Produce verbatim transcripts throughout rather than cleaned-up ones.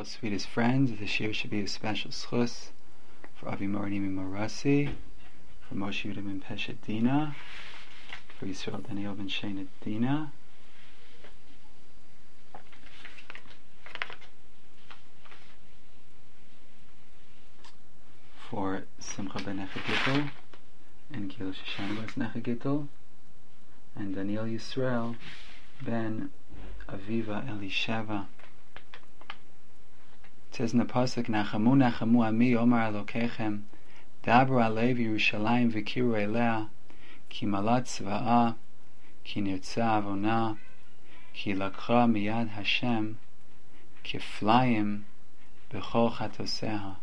Brachos, sweetest friends. This year should be a special schus for Avi Morinimi Morasi, for Moshe Yudah ben Peshet Dina, for Yisrael Daniel ben Shena Dina, for Simcha ben Nechagittel and Gil Shoshana ben Nechagittel, and Daniel Yisrael ben Aviva Elisheva. It says in the pasuk, Nachamu Nachamu Ami Omar Elokechem Dabru Alev Yerushalayim V'kiru Elea Ki Malat Tzva'a Ki Nirtza Avona Ki Lakcha Miyad Hashem Kiflayim B'chol Chatoseha.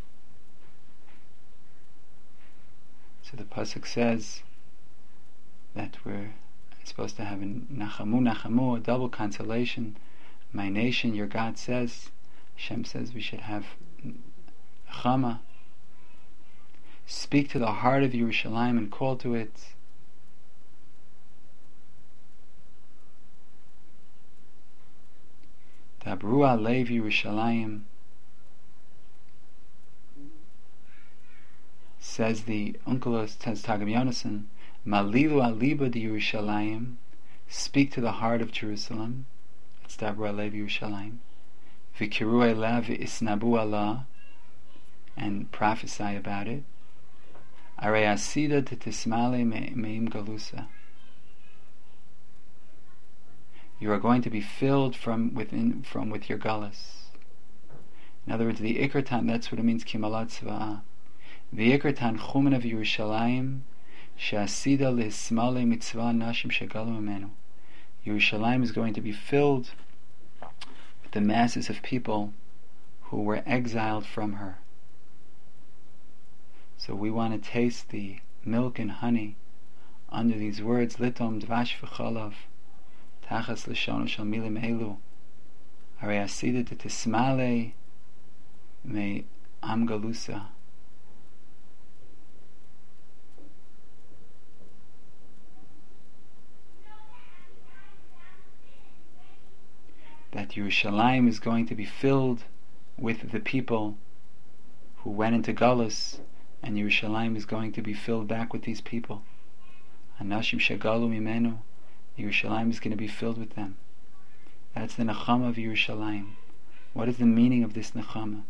So the pasuk says that we're supposed to have a Nachamu Nachamu, a double consolation. My nation, your God says, Hashem says we should have Chama. Speak to the heart of Yerushalayim and call to it. Dabru Alev Yerushalayim. Says the uncle, says Targum Yonason, Malilu Aliba de Yerushalayim. Speak to the heart of Jerusalem. It's Dabru Alev Yerushalayim. V'kiru Eleh v'isnabu Allah, and prophesy about it. Arei asida tetismale me'im galusa. You are going to be filled from within, from with your galus. In other words, the ikratan, that's what it means, kimalat tzva'ah. The ikratan chumen of Yerushalayim, she'asida lehismale mitzvah nashim shegalu imenu. Yerushalayim is going to be filled the masses of people who were exiled from her. So we want to taste the milk and honey under these words, Litom dvash v'chalav tachas l'shono shel milim elu harei asida tismale me am galusa. That Yerushalayim is going to be filled with the people who went into Galus, and Yerushalayim is going to be filled back with these people. Anashim shagalu mimenu, Yerushalayim is going to be filled with them. That's the Nechama of Yerushalayim. What is the meaning of this Nechama?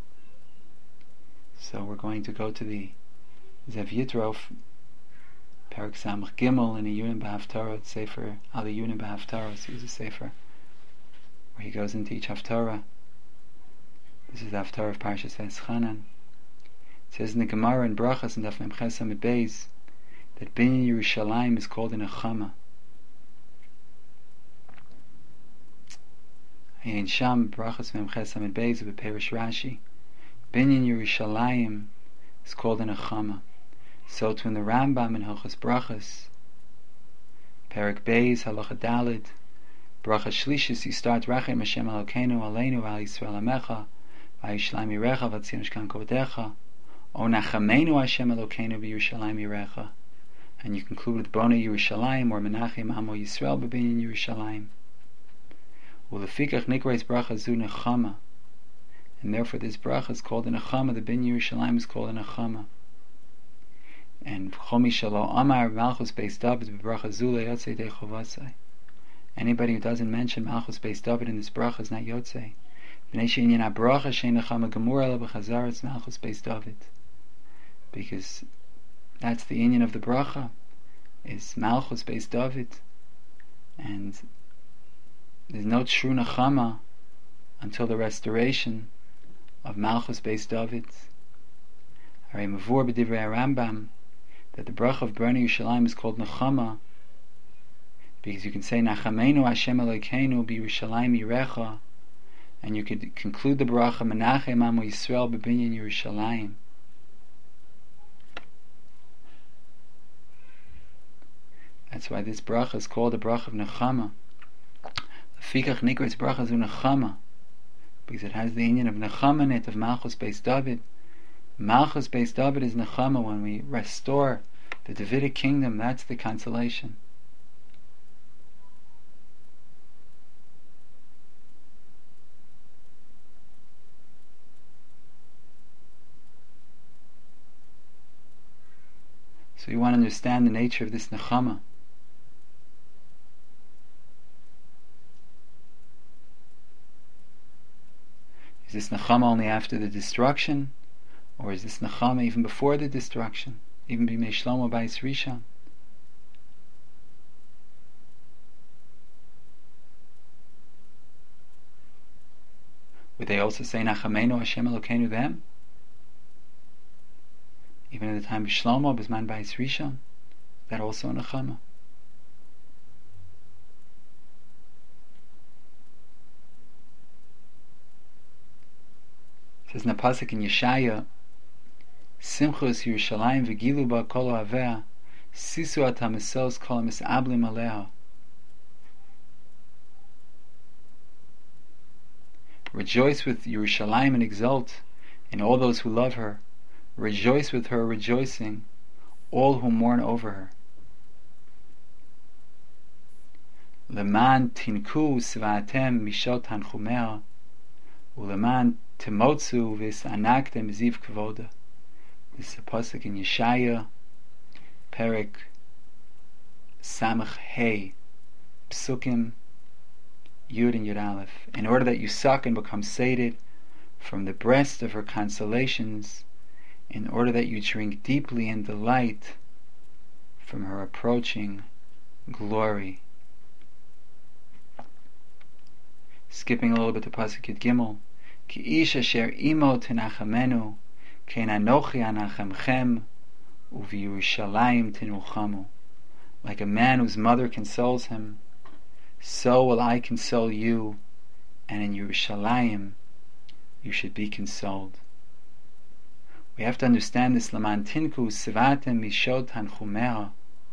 So we're going to go to the Zev Yitrof, Perek Samach Gimel, in a Yunim B'Haftarah, Sefer Ali Yunim B'Haftarah, so he's a Sefer where he goes into each Haftarah. This is the Haftarah of Parshas Eschanan. It says in the Gemara in Brachas and Daf Mem Ches Amud Beis that Binyan Yerushalayim is called a Nechama. In Sham Brachas Mem Ches Amud Beis of Perish Rashi, Binyan Yerushalayim is called a Nechama. So too in the Rambam in Hilchos Brachas, Perek Beis Halacha Dalid, Bracha Shlishis, you start Rachem Hashem Elokeinu Aleinu Al Yisrael Amecha Vayishlayim Yirecha Vatzion Shkan Kodecha O Nachamenu Hashem Elokeinu V'Yerushalayim Yirecha, and you conclude with Bona Yerushalayim or Menachem Amo Yisrael B'Binyan Yerushalayim. Ulefikach Nikreis Bracha Zu Nechama, and therefore this bracha is called a Nechama. The Binyan Yerushalayim is called a Nechama. And Chomi Shalo Amar Malchus Beis David B'Bracha Zu LeYotzei Dei Chovasei. Anybody who doesn't mention Malchus Beis David in this bracha is not Yotzei. Malchus Beis David, because that's the union of the bracha, is Malchus Beis David, and there's no true Nechama until the restoration of Malchus Beis David. Harei Mavur b'divrei Rambam that the bracha of Bnei Yerushalayim is called Nechama, because you can say Nachamenu Hashem Elokeinu B'Yerushalayim Yirecha, and you could conclude the bracha Menachem Amo Yisrael B'Binyan Yerushalayim. That's why this bracha is called the bracha of Nechama. Lefikach Nikreis bracha Zu Nechama, because it has the union of Nechama in it, of Malchus Beis David. Malchus Beis David is Nechama. When we restore the Davidic kingdom, that's the consolation. So you want to understand the nature of this nechama. Is this nechama only after the destruction? Or is this nechama even before the destruction? Even b'mei Shlomo Bayis Rishon? Would they also say Nachamenu Hashem Elokeinu them? Even in the time of Shlomo, B'zman Bayis Rishon? That also a nechama? It says in the pasuk in Yeshaya, Simchus Yerushalayim v'gilu ba kol ohavea, sisu ata misos kol mis'ablim aleha. Rejoice with Yerushalayim and exult in all those who love her. Rejoice with her rejoicing, all who mourn over her. Leman tinku svatem mishot tanchumea, uleman timotzu v'sanaktem ziv kvoda. This is a pasuk in Yeshaya, Perek Samach Hey, Psukim Yud and Yud Aleph. In order that you suck and become sated from the breast of her consolations, in order that you drink deeply in delight from her approaching glory. Skipping a little bit to pasuk Yud Gimel, Ki ish asher imo tenachamenu, Kein anochi anachemchem, u'v'Yerushalayim tinuchamu. Like a man whose mother consoles him, so will I console you, and in Yerushalayim you should be consoled. We have to understand this. Laman tinku sivatem mishod tanchumea.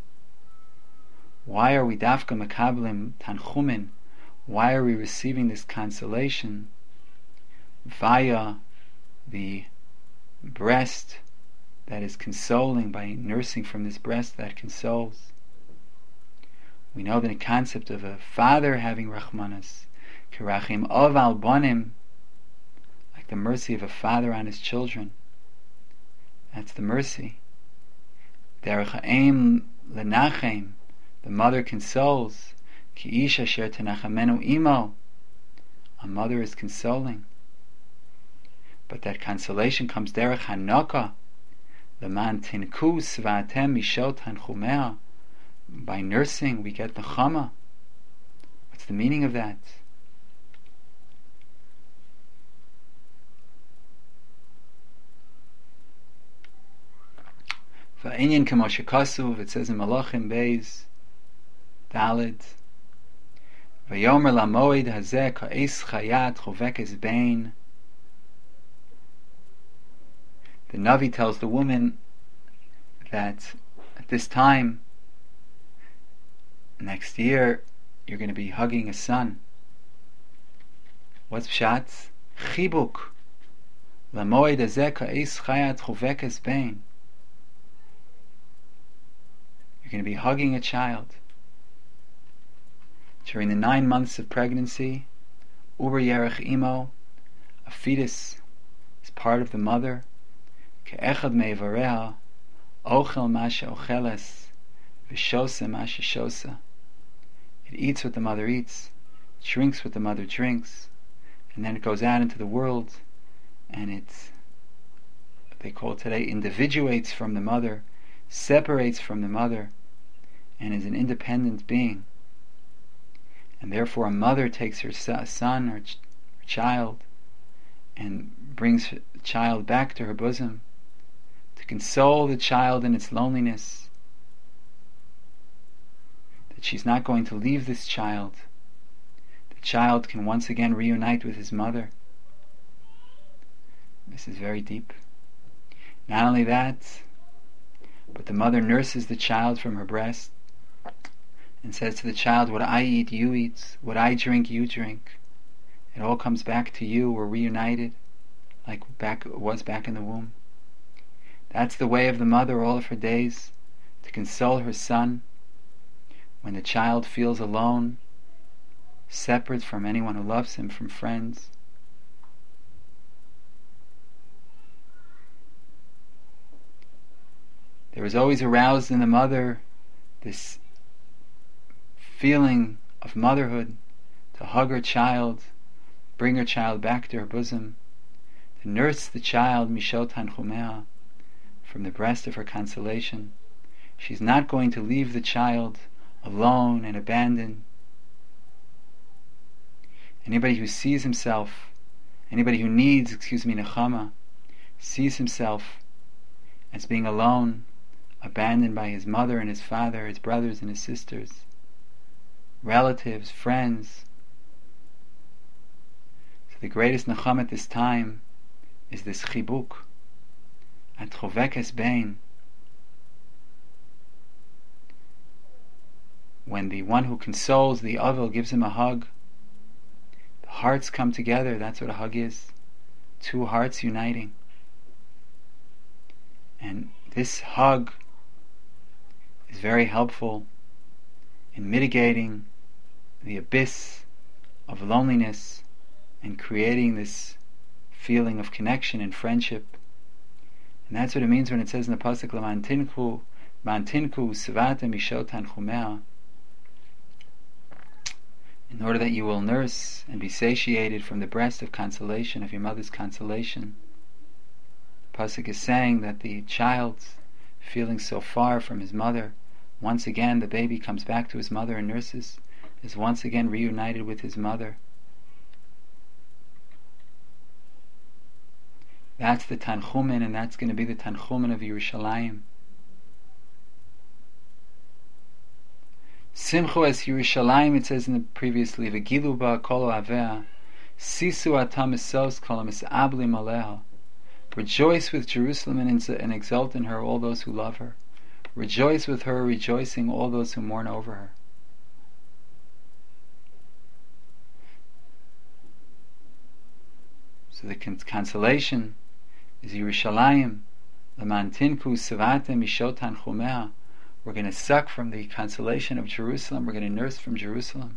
Why are we dafka makablim tanchumin? Why are we receiving this consolation via the breast that is consoling, by nursing from this breast that consoles? We know the concept of a father having rachmanas, kirachim of al bonim, like the mercy of a father on his children. That's the mercy. Derech ha'em lenachem, the mother consoles. Ki ish asher tenachamenu imo, a mother is consoling. But that consolation comes derech hanaka, the man tinku svatem mishot hanchumea. By nursing we get the chama. What's the meaning of that? Va'inyan kamo shekasuv, it says in Malachim Beis Daled, Vayomer lamoed hazeh ka'es chayat chovekes bein. The Navi tells the woman that at this time, next year, you're going to be hugging a son. What's pshat? Chibuk. Lamoed hazeh ka'es chayat chovekes bein. You're going to be hugging a child. During the nine months of pregnancy, Uber Yerech Imo, a fetus is part of the mother. Ke'echad me'vareha, ochel masha ocheles, v'shosa masha shosa. It eats what the mother eats, drinks what the mother drinks, and then it goes out into the world, and it, what they call today, individuates from the mother, separates from the mother, and is an independent being. And therefore a mother takes her son or ch- her child and brings the child back to her bosom to console the child in its loneliness, that she's not going to leave this child. The child can once again reunite with his mother. This is very deep. Not only that, but the mother nurses the child from her breast and says to the child, what I eat, you eat. What I drink, you drink. It all comes back to you. We're reunited like back it was back in the womb. That's the way of the mother all of her days, to console her son when the child feels alone, separate from anyone who loves him, from friends. there is always aroused in the mother this feeling of motherhood, to hug her child, bring her child back to her bosom, to nurse the child mishot tanchumea, from the breast of her consolation. She's not going to leave the child alone and abandoned. Anybody who sees himself, anybody who needs, excuse me, nechama, sees himself as being alone, abandoned by his mother and his father, his brothers and his sisters, relatives, friends. So the greatest nechama at this time is this chibuk, at chovekes bein. When the one who consoles the Avel gives him a hug, the hearts come together. That's what a hug is. Two hearts uniting. And this hug is very helpful in mitigating the abyss of loneliness and creating this feeling of connection and friendship. And that's what it means when it says in the pasuk, "Lamantinku, mantinku svata mishot tanchumea." In order that you will nurse and be satiated from the breast of consolation, of your mother's consolation. The pasuk is saying that the child, feeling so far from his mother, once again the baby comes back to his mother and nurses, is once again reunited with his mother. That's the Tanchumen, and that's going to be the Tanchumen of Yerushalayim. Simchu es Yerushalayim, it says in the previously, V'gilu ba kol avea, sisu atam esos kol mis'ablim aleha. Rejoice with Jerusalem and, and exult in her all those who love her. Rejoice with her, rejoicing all those who mourn over her. So the consolation is Yerushalayim, Lamantinku sevate mishot tanchumea. We're going to suck from the consolation of Jerusalem. We're going to nurse from Jerusalem.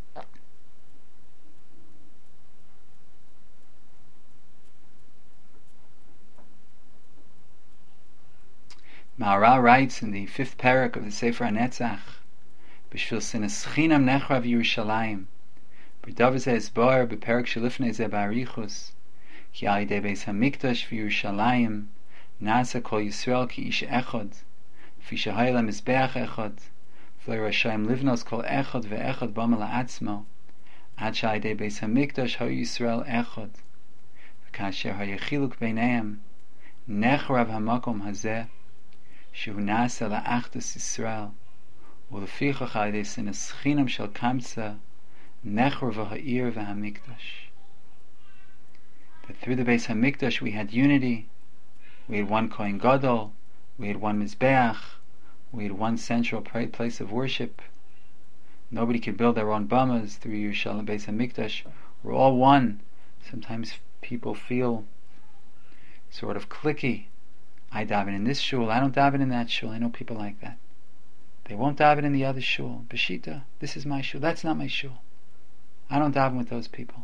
Maharal writes in the fifth parak of the Sefer HaNetzach, B'shvil sinas chinam nechrav Yerushalayim, b'davar ze esbar b'parak shelifnei ze ba'arichus, ki al yidei beis hamikdash v'Yerushalayim nasa kol Yisrael ki ish echad, fi shehayla mizbeach echad, v'lo rashayim livnos kol echad ve'echad bama la'atzmo, ad shal yidei beis hamikdash ha Yisrael echad, v'kasher hayachiluk beineim, nechrav hamakom hazeh, shehu nasa la'achdus Yisrael, u'lefichach al yidei sinas chinam shel kamtza, nechrav ha'ir v'hamikdash. That through the Beis HaMikdash we had unity, we had one Kohen Gadol, we had one Mizbeach, we had one central place of worship. Nobody could build their own bamas through Yerushalayim Beis HaMikdash. We're all one. Sometimes people feel sort of cliquey. I daven in this shul, I don't daven in that shul. I know people like that. They won't daven in the other shul. Beshita, this is my shul, that's not my shul. I don't daven with those people.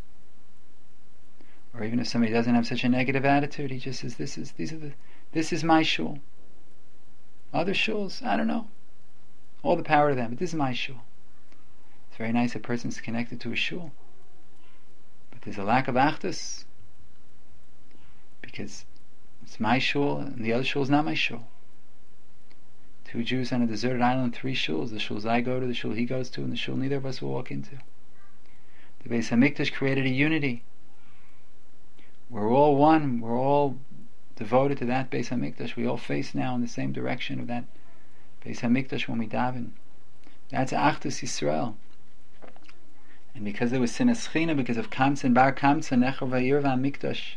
Or even if somebody doesn't have such a negative attitude, he just says, "This is these are the this is my shul. Other shuls, I don't know. All the power to them, but this is my shul." It's very nice if a person's connected to a shul, but there's a lack of achdus because it's my shul and the other shul is not my shul. Two Jews on a deserted island, three shuls. The shuls I go to, the shul he goes to, and the shul neither of us will walk into. The Beis HaMikdash created a unity. We're all one. We're all devoted to that Beis HaMikdash. We all face now in the same direction of that Beis HaMikdash when we daven. That's Achdus Yisrael. And because there was Sinas China, because of Kamsa and Bar Kamsa, Nechor Vayir VaMikdash,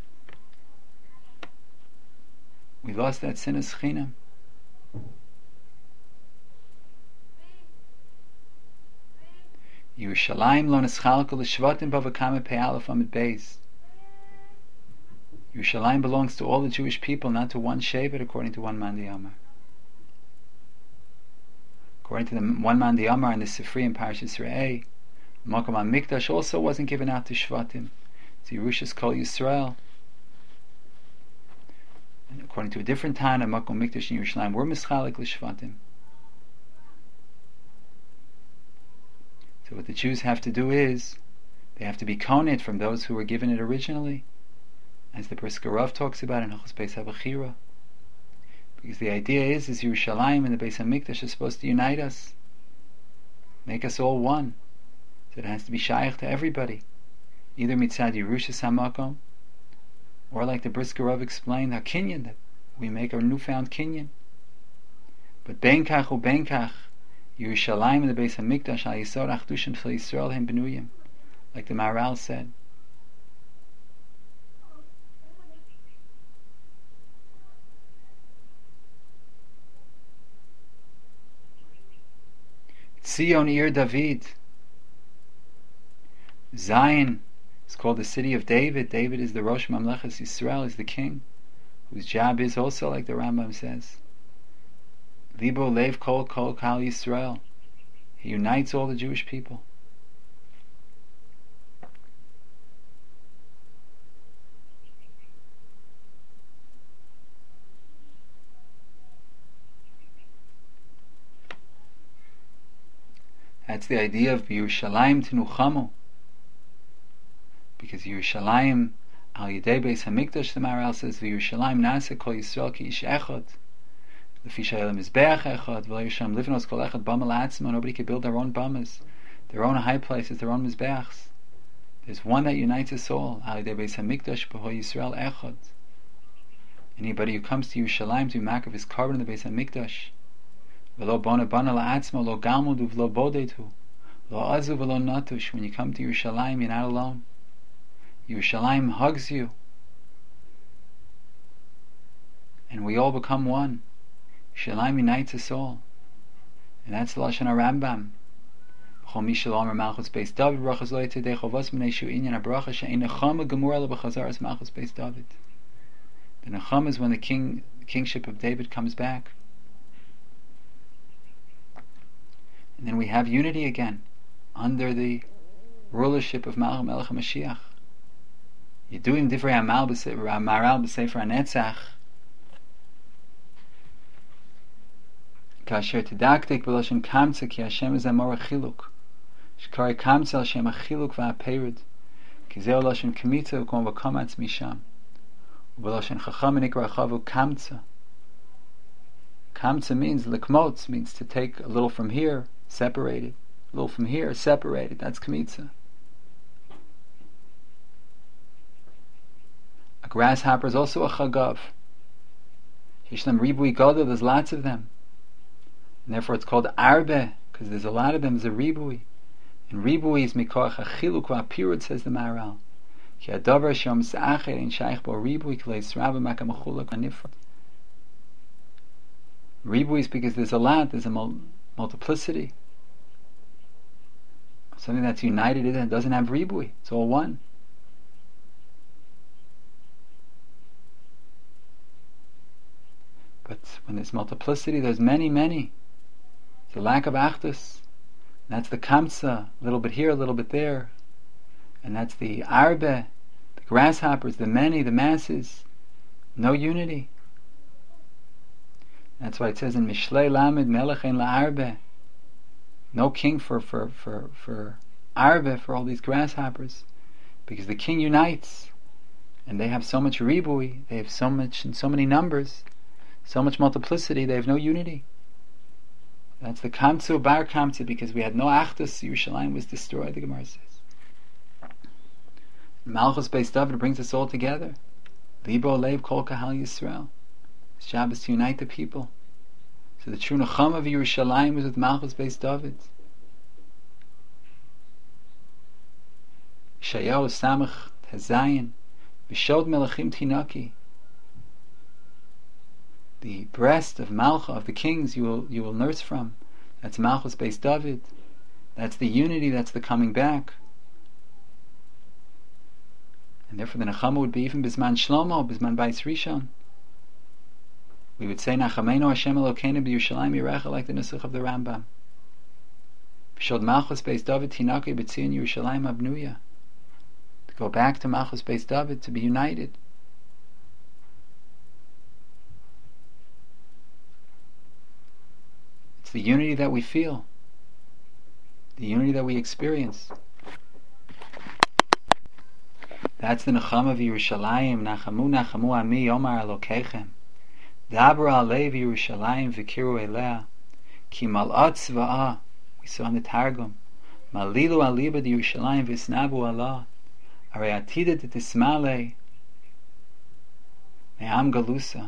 we lost that Sinas China. Yerushalayim lo neschalkel l'shvatim bavakame pei aleph amid beis. Yerushalayim belongs to all the Jewish people, not to one Shevet, according to one Man D'Amar. According to the one Man D'Amar in the Sifri and Parashas Re'eh, Makom HaMikdash also wasn't given out to Shvatim. It's Yerushas Kol Yisrael. And according to a different Tana, Makom Mikdash in Yerushalayim were mischalik l'shvatim. So what the Jews have to do is, they have to be konit from those who were given it originally, as the Brisker Rav talks about in Hilchos Beis HaBechira. Because the idea is, is Yerushalayim and the Beis HaMikdash is supposed to unite us, make us all one. So it has to be shaykh to everybody, either mitzad Yerushas HaMakom, or like the Brisker Rav explained, HaKinyan, that we make our newfound Kinyan. But Benkach u Benkach, Yerushalayim and the Beis HaMikdash, Al Yisod Achdushim Shel Yisrael Hem Benuyim, like the Maharal said. Zion Ir David. Zion is called the city of David. David is the Rosh Mamlechas Yisrael, is the king, whose job is also, like the Rambam says, Libo Lev Kol Kol Kal Yisrael. He unites all the Jewish people. That's the idea of Yerushalayim Tinuchamu. Because Yerushalayim Al Yedei Beis HaMikdash, the Maharal says, Yerushalayim Nasa Kol Yisrael Ki Ish Echad. Lefi Shayel Mizbeach Echad, V'lo Yerushalayim Livnos Kol Echad Bama La'atzmo. Nobody can build their own bamas, their own high places, their own Mizbeachs. There's one that unites us all. Al Yedei Beis HaMikdash B'ho Yisrael Echad. Anybody who comes to Yerushalayim to make of his carbon in the Beis HaMikdash, V'lo bona bana la'atzmo, lo galmudu, v'lo bodetu, lo azu, v'lo natush. When you come to Yerushalayim, you're not alone. Yerushalayim hugs you, and we all become one. Yerushalayim unites us all, and that's the Lashon HaRambam. B'chol mi shalom malchus beis David brachas lo yetedei chovos b'nei shu inyan habracha she'ein nechama gemura lo b'chazaras malchus beis David. The nechama is when the king, the kingship of David comes back. And then we have unity again under the rulership of Malach Melech HaMashiach. Yeduim divrei Maharal b'Sefer HaNetzach, kasher tidaktik b'loshen kamtza ki Hashem is amor achiluk, shkari kamtza al shem achiluk v'aperid, ki zeh loshen kmitza v'kom v'komatz misham, u'b'loshen chacham nikra chavu kamtza. Kamtza means likmotz, means to take a little from here, separated, a little from here, separated. That's kmitza. A grasshopper is also a chagav. Yishlam ribui gadol, there's lots of them, and therefore it's called arbe, because there's a lot of them. There's a ribui, and ribui is mikoach achiluk v'apirud, says the Maharal. Ki adavar shom sa'acher in shaykh bo ribui klei srava makamachulak anifrod. Ribui is because there's a lot, there's a mul- multiplicity. Something that's united in it doesn't have ribui, it's all one. But when there's multiplicity, there's many, many. It's a lack of achdus. That's the kamsa, a little bit here, a little bit there. And that's the arbe, the grasshoppers, the many, the masses. No unity. That's why it says in Mishlei Lamed Melech Ein LaArbe, no king for for for for arbe, for all these grasshoppers, because the king unites, and they have so much ribui, they have so much and so many numbers, so much multiplicity, they have no unity. That's the kamtzu bar kamtzu, because we had no achdus. Yerushalayim was destroyed. The Gemara says. Malchus Beis David brings us all together. Libo Lev Kol Kahal Yisrael. His job is to unite the people. So the true Nechama of Yerushalayim is with Malchus Beis David. Shayahu Samach Hazayin V'shod Melachim Tinaki. The breast of Malcha, of the kings, you will you will nurse from. That's Malchus Beis David. That's the unity. That's the coming back. And therefore the Nechama would be even Bisman Shlomo, Bisman Bais Rishon. We would say Nachameinu Hashem Elokeinu b'Yerushalayim Yirecha, like the Nusach of the Rambam. V'shod Malchus Beis David Tinaki b'tzion Yerushalayim Abnuya. To go back to Malchus Beis David, to be united. the unity that we feel, the unity that we experience. That's the Nechama of Yerushalayim. Nachamu, Nachamu Ami, Omar Elokechem. Dabra Alei Yerushalayim v'kiru elea. Ki mal'at tzva'ah. We saw in the Targum. Malilu aliba di Yerushalayim v'isnabu Allah. Arei atida t'tismale. Me'am galusa.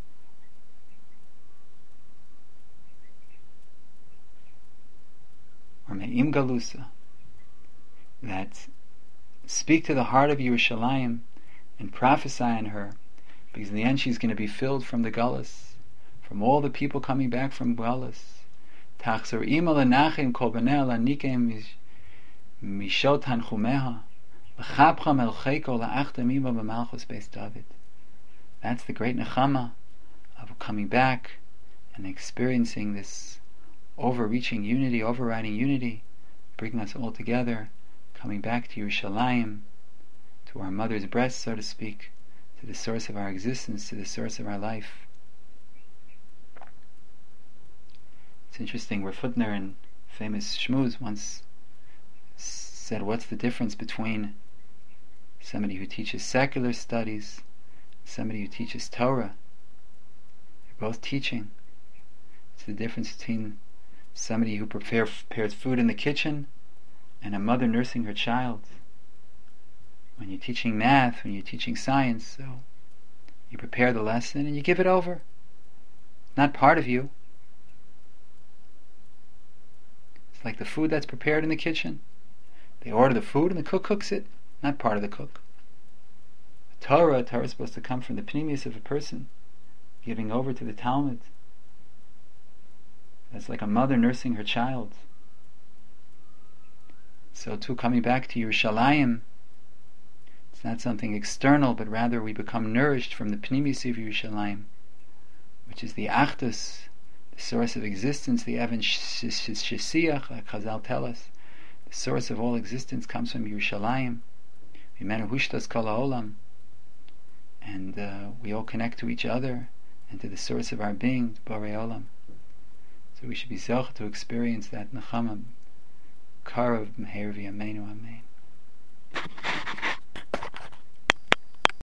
Or Me'im galusa. That speak to the heart of Yerushalayim and prophesy on her, because in the end she's going to be filled from the Galus, from all the people coming back from Galus. Tachzor ima lenachem kol b'nei lanikem mishot hanchumeha l'chabcha melcheko la'achtem ima b'malchus beis David. That's the great nechama of coming back and experiencing this overreaching unity, overriding unity, bringing us all together, coming back to Yerushalayim, to our mother's breast, so to speak, to the source of our existence, to the source of our life. It's interesting, Rav Hutner, in famous Shmuz, once said, what's the difference between somebody who teaches secular studies and somebody who teaches Torah? They're both teaching. It's the difference between somebody who prepare, prepares food in the kitchen and a mother nursing her child. When you're teaching math, when you're teaching science, so you prepare the lesson and you give it over. It's not part of you. It's like the food that's prepared in the kitchen. They order the food and the cook cooks it, not part of the cook. The Torah, Torah is supposed to come from the pneumius of a person, giving over to the Talmud. That's like a mother nursing her child. So too, coming back to Yerushalayim, it's not something external, but rather we become nourished from the pneumius of Yerushalayim, which is the Achdus, the source of existence, the Evan Shesiach, like Chazal tell us. The source of all existence comes from Yerushalayim. V'menu hushtas kol ha'olam. And uh, we all connect to each other and to the source of our being, Borei Olam. So we should be zocheh to experience that nechama. Karav Meher V'Yameinu Amen.